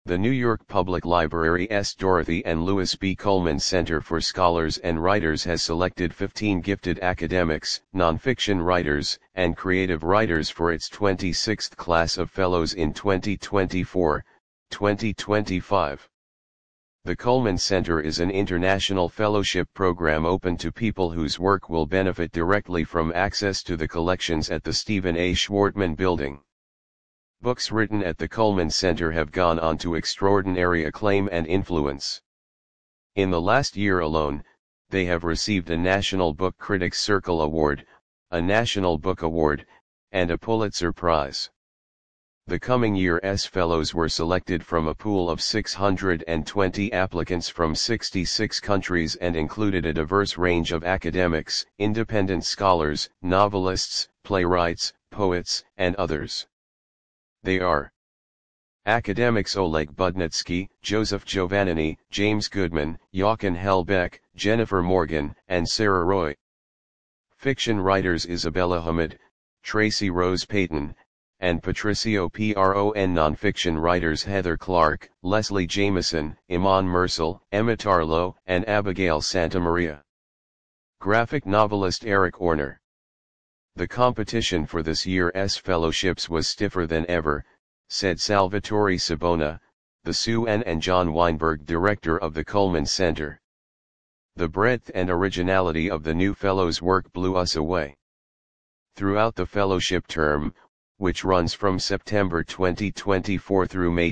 The New York Public Library's Dorothy and Lewis B. Coleman Center for Scholars and Writers has selected 15 gifted academics, nonfiction writers, and creative writers for its 26th class of fellows in 2024-2025. The Coleman Center is an international fellowship program open to people whose work will benefit directly from access to the collections at the Stephen A. Schwartman Building. Books written at the Coleman Center have gone on to extraordinary acclaim and influence. In the last year alone, they have received a National Book Critics Circle Award, a National Book Award, and a Pulitzer Prize. The coming year's fellows were selected from a pool of 620 applicants from 66 countries and included a diverse range of academics, independent scholars, novelists, playwrights, poets, and others. They are academics Oleg Budnitsky, Joseph Giovannini, James Goodman, Jochen Hellbeck, Jennifer Morgan, and Sarah Roy. Fiction writers Isabella Hamid, Tracy Rose Payton, and Patricio Pron. Nonfiction writers Heather Clark, Leslie Jameson, Iman Mersal, Emma Tarlow, and Abigail Santamaria. Graphic novelist Eric Orner. The competition for this year's fellowships was stiffer than ever, said Salvatore Sabona, the Sue Ann and John Weinberg director of the Coleman Center. The breadth and originality of the new fellows' work blew us away. Throughout the fellowship term, which runs from September 2024 through May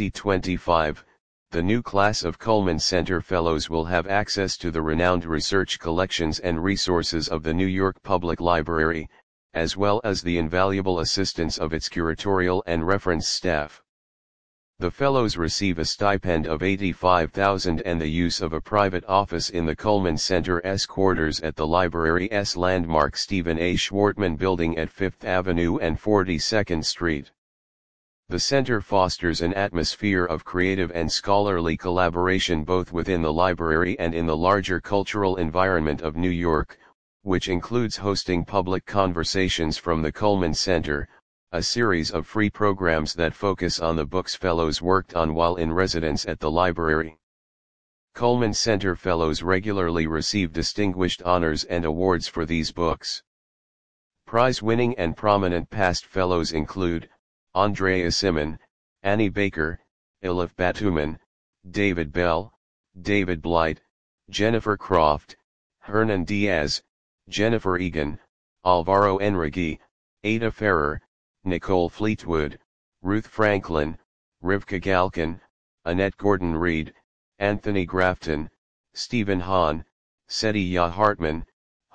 2025, the new class of Coleman Center Fellows will have access to the renowned research collections and resources of the New York Public Library, as well as the invaluable assistance of its curatorial and reference staff. The Fellows receive a stipend of $85,000 and the use of a private office in the Coleman Center's quarters at the library's landmark Stephen A. Schwartman Building at 5th Avenue and 42nd Street. The center fosters an atmosphere of creative and scholarly collaboration both within the library and in the larger cultural environment of New York, which includes hosting public conversations from the Coleman Center, a series of free programs that focus on the books fellows worked on while in residence at the library. Coleman Center Fellows regularly receive distinguished honors and awards for these books. Prize-winning and prominent past fellows include Andrea Simon, Annie Baker, Elif Batuman, David Bell, David Blight, Jennifer Croft, Hernan Diaz, Jennifer Egan, Alvaro Enrique, Ada Ferrer, Nicole Fleetwood, Ruth Franklin, Rivka Galkin, Annette Gordon-Reed, Anthony Grafton, Stephen Hahn, Setiya Hartman,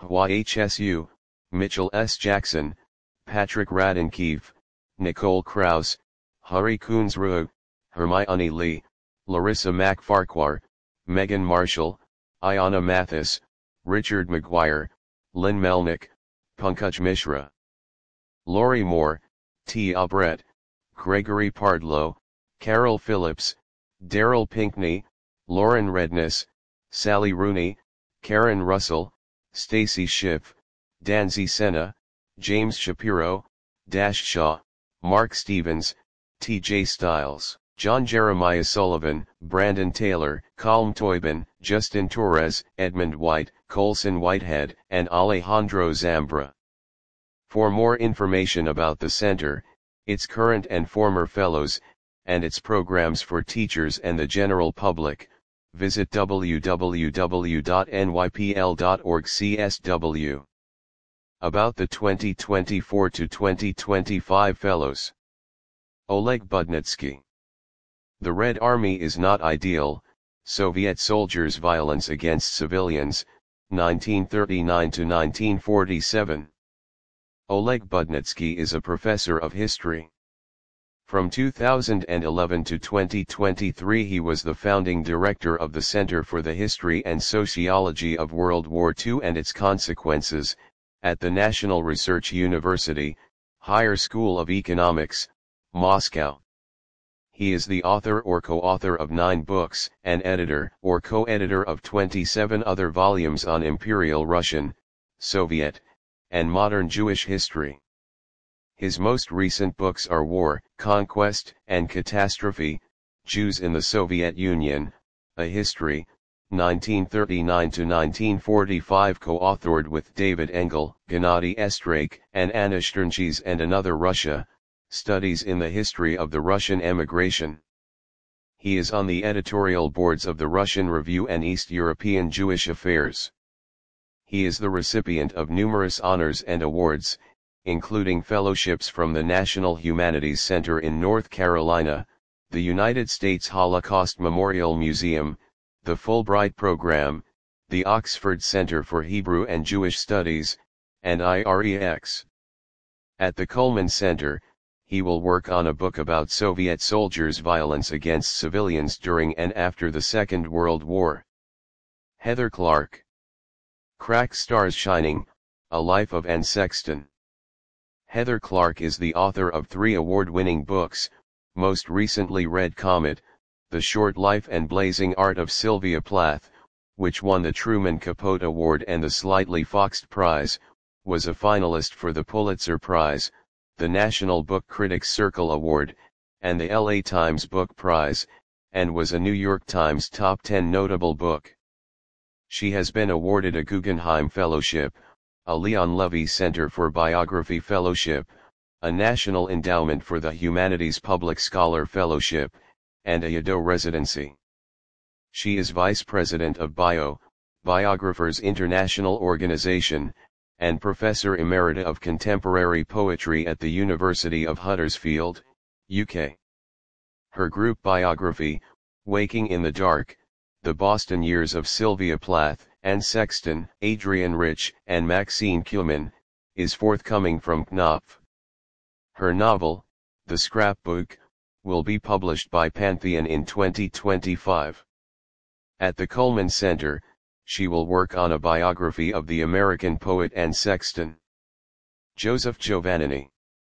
YHSU, Mitchell S. Jackson, Patrick Radinkeefe, Nicole Krauss, Hari Kunzru, Hermione Lee, Larissa MacFarquhar, Megan Marshall, Ayanna Mathis, Richard McGuire, Lynn Melnick, Pankaj Mishra. Laurie Moore, Tia Brett, Gregory Pardlow, Carol Phillips, Daryl Pinkney, Lauren Redness, Sally Rooney, Karen Russell, Stacy Schiff, Danzy Senna, James Shapiro, Dash Shaw, Mark Stevens, T.J. Stiles, John Jeremiah Sullivan, Brandon Taylor, Calm Toybin, Justin Torres, Edmund White, Colson Whitehead, and Alejandro Zambra. For more information about the center, its current and former fellows, and its programs for teachers and the general public, visit www.nypl.org/CSW. About the 2024 to 2025 fellows. Oleg Budnitsky. The Red Army is not ideal, Soviet soldiers' violence against civilians, 1939 to 1947. Oleg Budnitsky is a professor of history. From 2011 to 2023 he was the founding director of the Center for the History and Sociology of World War II and its Consequences, at the National Research University, Higher School of Economics, Moscow. He is the author or co-author of 9 books, and editor or co-editor of 27 other volumes on Imperial Russian, Soviet, and modern Jewish history. His most recent books are War, Conquest, and Catastrophe, Jews in the Soviet Union, A History, 1939–1945, co-authored with David Engel, Gennady Estrakh, and Anna Sterngees, and Another Russia, Studies in the History of the Russian Emigration. He is on the editorial boards of the Russian Review and East European Jewish Affairs. He is the recipient of numerous honors and awards, including fellowships from the National Humanities Center in North Carolina, the United States Holocaust Memorial Museum, the Fulbright Program, the Oxford Center for Hebrew and Jewish Studies, and IREX. At the Cullman Center, he will work on a book about Soviet soldiers' violence against civilians during and after the Second World War. Heather Clark. Crack Stars Shining, A Life of Anne Sexton. Heather Clark is the author of 3 award-winning books, most recently Red Comet, The Short Life and Blazing Art of Sylvia Plath, which won the Truman Capote Award and the Slightly Foxed Prize, was a finalist for the Pulitzer Prize, the National Book Critics Circle Award, and the LA Times Book Prize, and was a New York Times Top 10 notable book. She has been awarded a Guggenheim Fellowship, a Leon Levy Center for Biography Fellowship, a National Endowment for the Humanities Public Scholar Fellowship, and a Yaddo Residency. She is Vice President of Biographers International Organization, and Professor Emerita of Contemporary Poetry at the University of Huddersfield, UK. Her group biography, Waking in the Dark, The Boston Years of Sylvia Plath, Anne Sexton, Adrienne Rich, and Maxine Kuhlman, is forthcoming from Knopf. Her novel, The Scrapbook, will be published by Pantheon in 2025. At the Cullman Center, she will work on a biography of the American poet Anne Sexton. Joseph Giovannini.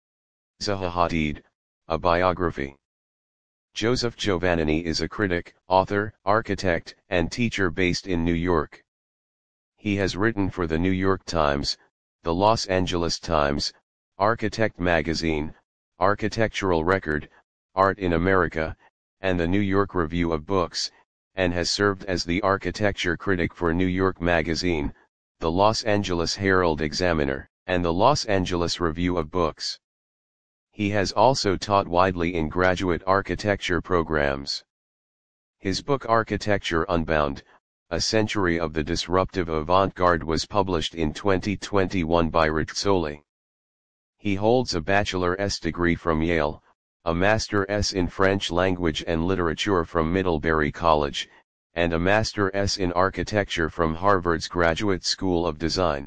Zaha Hadid, A Biography. Joseph Giovannini is a critic, author, architect, and teacher based in New York. He has written for the New York Times, the Los Angeles Times, Architect Magazine, Architectural Record, Art in America, and the New York Review of Books, and has served as the architecture critic for New York Magazine, the Los Angeles Herald Examiner, and the Los Angeles Review of Books. He has also taught widely in graduate architecture programs. His book Architecture Unbound, A Century of the Disruptive Avant-Garde was published in 2021 by Rizzoli. He holds a Bachelor-S degree from Yale, a Master-S in French Language and Literature from Middlebury College, and a Master-S in Architecture from Harvard's Graduate School of Design.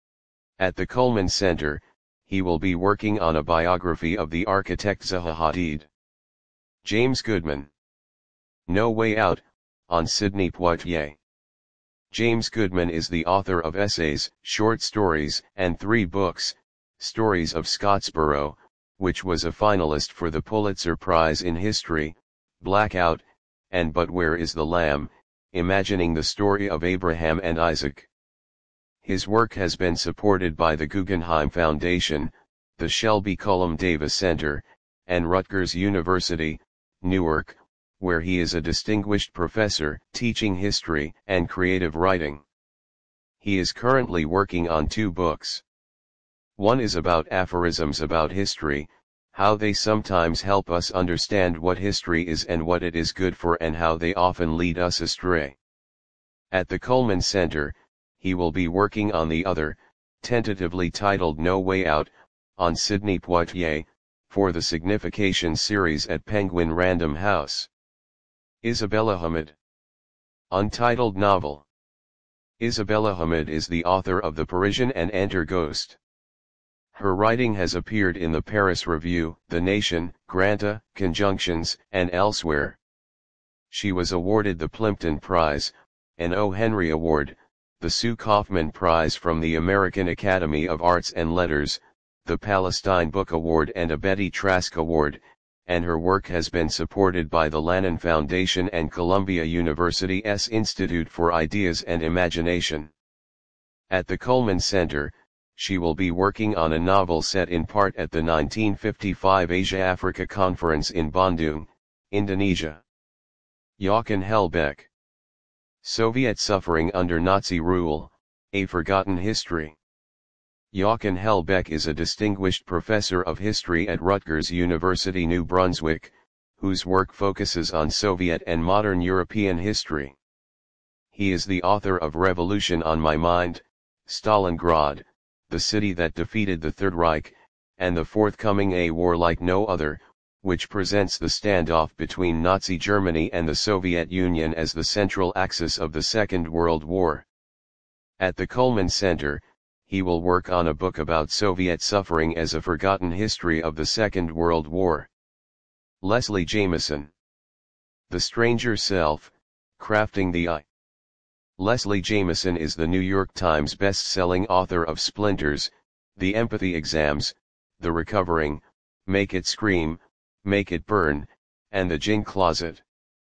At the Cullman Center, he will be working on a biography of the architect Zaha Hadid. James Goodman. No Way Out, on Sidney Poitier. James Goodman is the author of essays, short stories, and 3 books, Stories of Scottsboro, which was a finalist for the Pulitzer Prize in History, Blackout, and But Where is the Lamb, Imagining the Story of Abraham and Isaac. His work has been supported by the Guggenheim Foundation, the Shelby Cullom Davis Center, and Rutgers University, Newark, where he is a distinguished professor teaching history and creative writing. He is currently working on 2 books. One is about aphorisms about history, how they sometimes help us understand what history is and what it is good for, and how they often lead us astray. At the Cullman Center, he will be working on the other, tentatively titled No Way Out, on Sidney Poitier, for the Signification series at Penguin Random House. Isabella Hamed. Untitled novel. Isabella Hamed is the author of The Parisian and Enter Ghost. Her writing has appeared in the Paris Review, The Nation, Granta, Conjunctions, and elsewhere. She was awarded the Plimpton Prize, an O. Henry Award, the Sue Kaufman Prize from the American Academy of Arts and Letters, the Palestine Book Award and a Betty Trask Award, and her work has been supported by the Lannan Foundation and Columbia University's Institute for Ideas and Imagination. At the Cullman Center, she will be working on a novel set in part at the 1955 Asia-Africa Conference in Bandung, Indonesia. Jochen Hellbeck. Soviet Suffering Under Nazi Rule, A Forgotten History. Jochen Hellbeck is a distinguished professor of history at Rutgers University New Brunswick, whose work focuses on Soviet and modern European history. He is the author of Revolution on My Mind, Stalingrad, the city that defeated the Third Reich, and the forthcoming A War Like No Other, which presents the standoff between Nazi Germany and the Soviet Union as the central axis of the Second World War. At the Cullman Center, he will work on a book about Soviet suffering as a forgotten history of the Second World War. Leslie Jamison. The Stranger Self, Crafting the I. Leslie Jamison is the New York Times best-selling author of Splinters, The Empathy Exams, The Recovering, Make It Scream, Make It Burn, and The Gin Closet.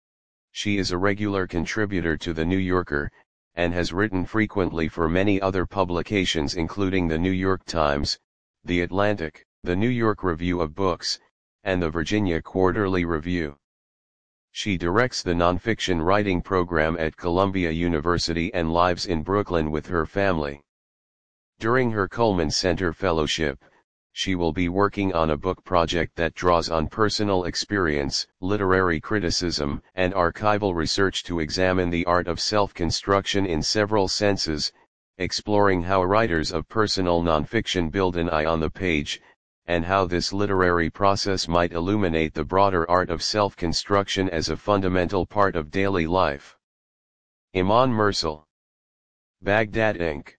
She is a regular contributor to The New Yorker, and has written frequently for many other publications including The New York Times, The Atlantic, The New York Review of Books, and the Virginia Quarterly Review. She directs the nonfiction writing program at Columbia University and lives in Brooklyn with her family. During her Cullman Center Fellowship, she will be working on a book project that draws on personal experience, literary criticism, and archival research to examine the art of self-construction in several senses, exploring how writers of personal nonfiction build an eye on the page, and how this literary process might illuminate the broader art of self-construction as a fundamental part of daily life. Iman Mursal. Baghdad Inc.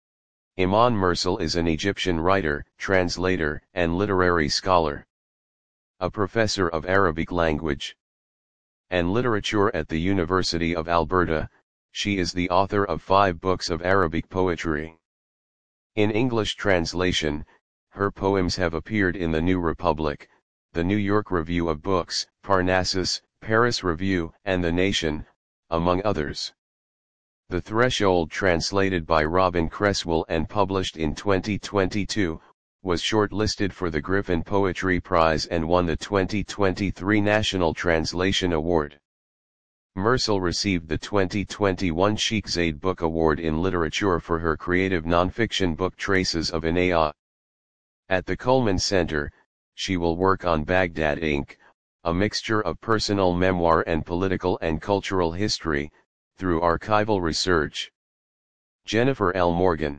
Iman Mursal is an Egyptian writer, translator, and literary scholar. A professor of Arabic language and literature at the University of Alberta, she is the author of 5 books of Arabic poetry. In English translation, her poems have appeared in The New Republic, The New York Review of Books, Parnassus, Paris Review, and The Nation, among others. The Threshold, translated by Robin Cresswell and published in 2022, was shortlisted for the Griffin Poetry Prize and won the 2023 National Translation Award. Mursal received the 2021 Sheikh Book Award in Literature for her creative nonfiction book Traces of Inaya. At the Cullman Center, she will work on Baghdad Inc., a mixture of personal memoir and political and cultural history, through archival research. Jennifer L. Morgan.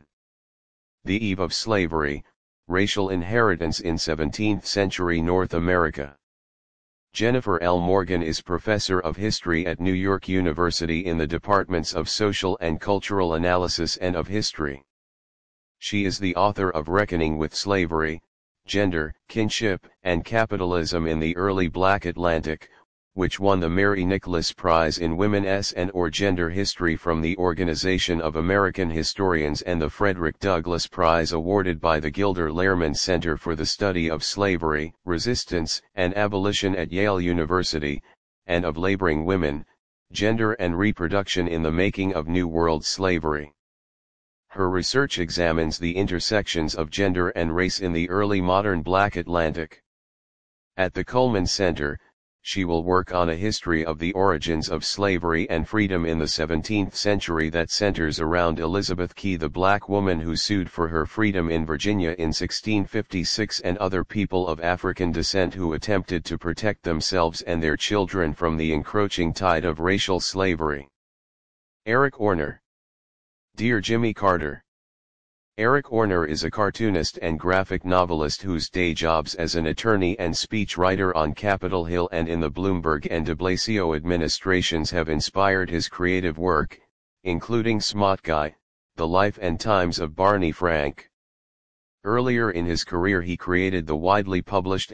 The Eve of Slavery, Racial Inheritance in 17th-Century North America. Jennifer L. Morgan is professor of history at New York University in the departments of social and cultural analysis and of history. She is the author of Reckoning with Slavery, Gender, Kinship, and Capitalism in the Early Black Atlantic, which won the Mary Nicholas Prize in Women's and/or Gender History from the Organization of American Historians and the Frederick Douglass Prize awarded by the Gilder Lehrman Center for the Study of Slavery, Resistance, and Abolition at Yale University, and of Laboring Women, Gender and Reproduction in the Making of New World Slavery. Her research examines the intersections of gender and race in the early modern Black Atlantic. At the Cullman Center, she will work on a history of the origins of slavery and freedom in the 17th century that centers around Elizabeth Key, the black woman who sued for her freedom in Virginia in 1656, and other people of African descent who attempted to protect themselves and their children from the encroaching tide of racial slavery. Eric Orner. Dear Jimmy Carter. Eric Orner is a cartoonist and graphic novelist whose day jobs as an attorney and speechwriter on Capitol Hill and in the Bloomberg and de Blasio administrations have inspired his creative work, including Smart Guy, The Life and Times of Barney Frank. Earlier in his career he created the widely published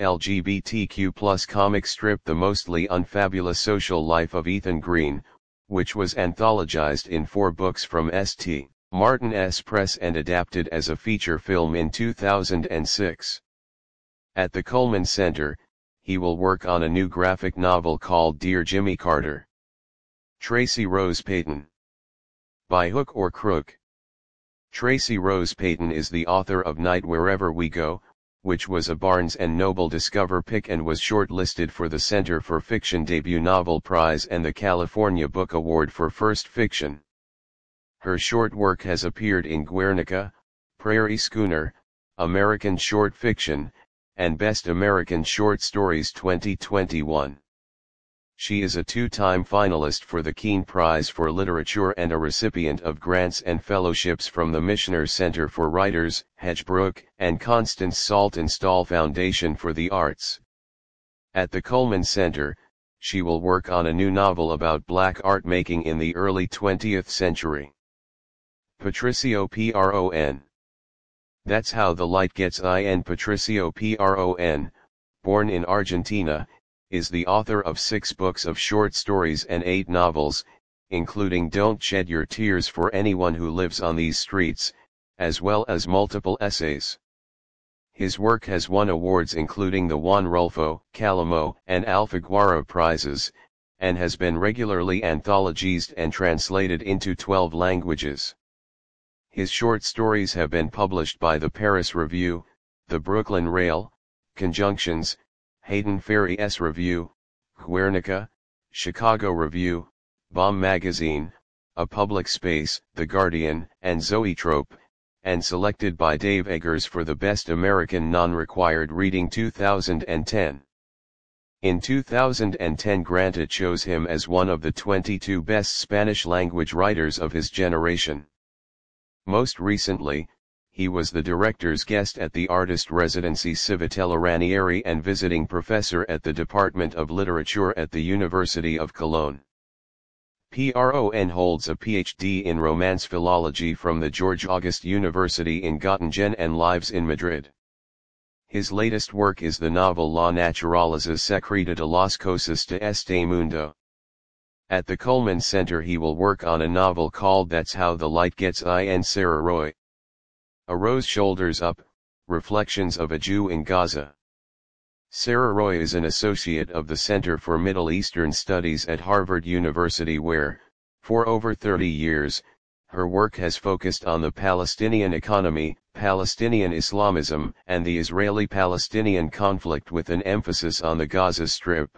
LGBTQ+ comic strip The Mostly Unfabulous Social Life of Ethan Green, which was anthologized in 4 books from St. Martin's Press and adapted as a feature film in 2006. At the Cullman Center, he will work on a new graphic novel called Dear Jimmy Carter. Tracy Rose Payton. By Hook or Crook. Tracy Rose Payton is the author of Night Wherever We Go, which was a Barnes & Noble Discover pick and was shortlisted for the Center for Fiction Debut Novel Prize and the California Book Award for First Fiction. Her short work has appeared in Guernica, Prairie Schooner, American Short Fiction, and Best American Short Stories 2021. She is a two-time finalist for the Keene Prize for Literature and a recipient of grants and fellowships from the Michener Center for Writers, Hedgebrook, and Constance Saltonstall Foundation for the Arts. At the Cullman Center, she will work on a new novel about black art making in the early 20th century. Patricio Pron. That's How the Light Gets In. Patricio Pron, born in Argentina, is the author of 6 books of short stories and 8 novels, including Don't Shed Your Tears for Anyone Who Lives on These Streets, as well as multiple essays. His work has won awards including the Juan Rulfo, Calamo, and Alfaguara prizes, and has been regularly anthologized and translated into 12 languages. His short stories have been published by the Paris Review, the Brooklyn Rail, Conjunctions, Hayden Ferry S. Review, Guernica, Chicago Review, Bomb Magazine, A Public Space, The Guardian, and Zoetrope, and selected by Dave Eggers for the Best American Non-Required Reading 2010. In 2010, Granta chose him as one of the 22 best Spanish-language writers of his generation. Most recently, he was the director's guest at the artist residency Civitella Ranieri and visiting professor at the Department of Literature at the University of Cologne. Pron holds a PhD in Romance Philology from the George August University in Göttingen and lives in Madrid. His latest work is the novel La Naturaleza Secreta de las Cosas de este Mundo. At the Cullman Center he will work on a novel called That's How the Light Gets In. Sarah Roy. A Rose Shoulders Up, Reflections of a Jew in Gaza. Sarah Roy is an associate of the Center for Middle Eastern Studies at Harvard University where, for over 30 years, her work has focused on the Palestinian economy, Palestinian Islamism, and the Israeli-Palestinian conflict with an emphasis on the Gaza Strip.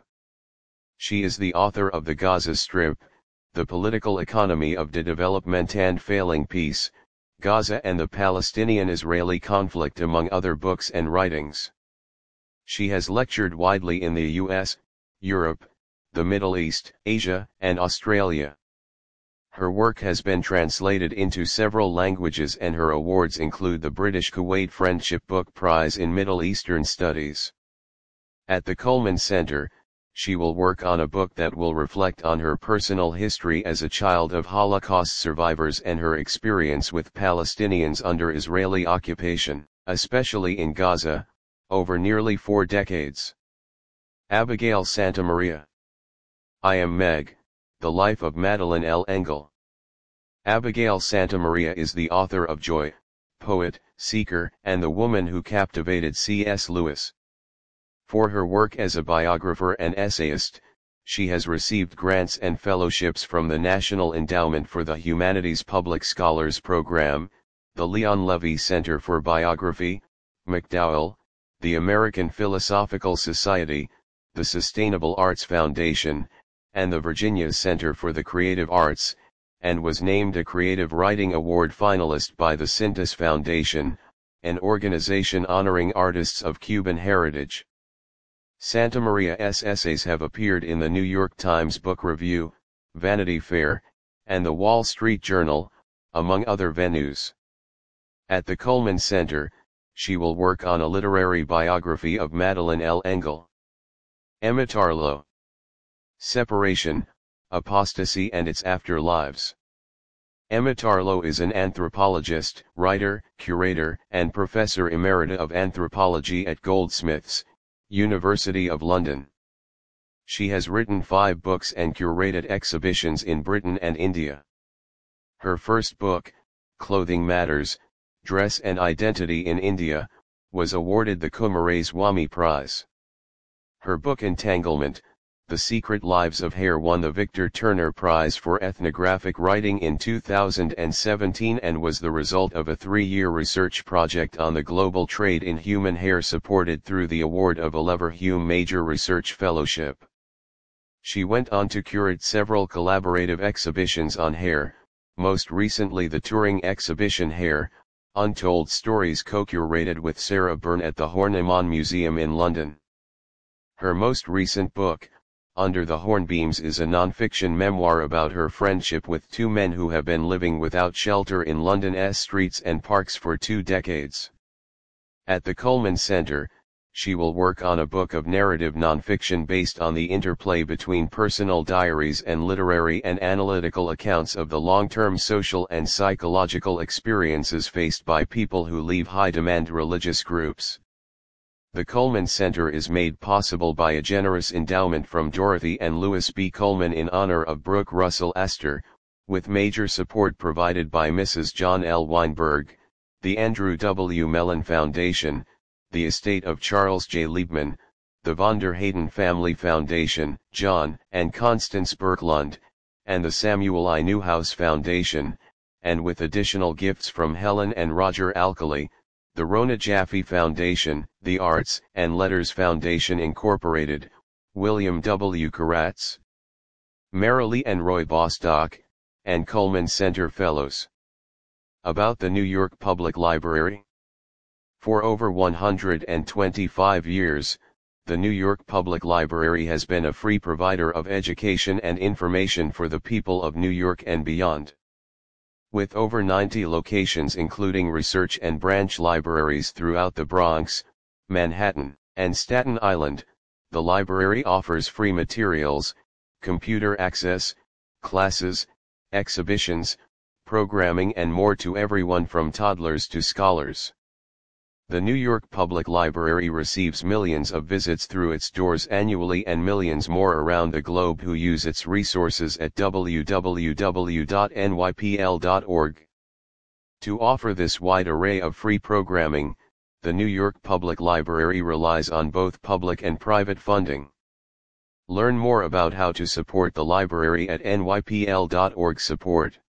She is the author of The Gaza Strip, The Political Economy of the Development and Failing Peace, Gaza and the Palestinian-Israeli Conflict among other books and writings. She has lectured widely in the US, Europe, the Middle East, Asia, and Australia. Her work has been translated into several languages and her awards include the British Kuwait Friendship Book Prize in Middle Eastern Studies. At the Cullman Center, she will work on a book that will reflect on her personal history as a child of Holocaust survivors and her experience with Palestinians under Israeli occupation, especially in Gaza, over nearly 4 decades. Abigail Santamaria. I Am Meg, The Life of Madeleine L. Engel. Abigail Santamaria is the author of Joy, Poet, Seeker, and The Woman Who Captivated C.S. Lewis. For her work as a biographer and essayist, she has received grants and fellowships from the National Endowment for the Humanities Public Scholars Program, the Leon Levy Center for Biography, MacDowell, the American Philosophical Society, the Sustainable Arts Foundation, and the Virginia Center for the Creative Arts, and was named a Creative Writing Award finalist by the Cintas Foundation, an organization honoring artists of Cuban heritage. Santamaria's essays have appeared in the New York Times Book Review, Vanity Fair, and the Wall Street Journal, among other venues. At the Cullman Center, she will work on a literary biography of Madeleine L. Engel. Emma Tarlow. Separation, Apostasy and Its Afterlives. Emma Tarlow is an anthropologist, writer, curator, and professor emerita of anthropology at Goldsmiths, University of London. She has written 5 books and curated exhibitions in Britain and India. Her first book, Clothing Matters, Dress and Identity in India, was awarded the Kumaraswamy Prize. Her book Entanglement, The Secret Lives of Hare won the Victor Turner Prize for Ethnographic Writing in 2017 and was the result of a 3-year research project on the global trade in human hair supported through the award of a Leverhulme Major Research Fellowship. She went on to curate several collaborative exhibitions on hair, most recently the touring exhibition Hair, Untold Stories co-curated with Sarah Byrne at the Horniman Museum in London. Her most recent book, Under the Hornbeams, is a non-fiction memoir about her friendship with 2 men who have been living without shelter in London's streets and parks for 2 decades. At the Cullman Centre, she will work on a book of narrative non-fiction based on the interplay between personal diaries and literary and analytical accounts of the long-term social and psychological experiences faced by people who leave high-demand religious groups. The Cullman Center is made possible by a generous endowment from Dorothy and Louis B. Cullman in honor of Brooke Russell Astor, with major support provided by Mrs. John L. Weinberg, the Andrew W. Mellon Foundation, the estate of Charles J. Liebman, the von der Hayden Family Foundation, John and Constance Birklund, and the Samuel I. Newhouse Foundation, and with additional gifts from Helen and Roger Alkali, the Rona Jaffe Foundation, the Arts and Letters Foundation Incorporated, William W. Koratz, Marilee and Roy Bostock, and Cullman Center Fellows. About the New York Public Library. For over 125 years, the New York Public Library has been a free provider of education and information for the people of New York and beyond. With over 90 locations including research and branch libraries throughout the Bronx, Manhattan, and Staten Island, the library offers free materials, computer access, classes, exhibitions, programming and more to everyone from toddlers to scholars. The New York Public Library receives millions of visits through its doors annually and millions more around the globe who use its resources at www.nypl.org. To offer this wide array of free programming, the New York Public Library relies on both public and private funding. Learn more about how to support the library at nypl.org/support.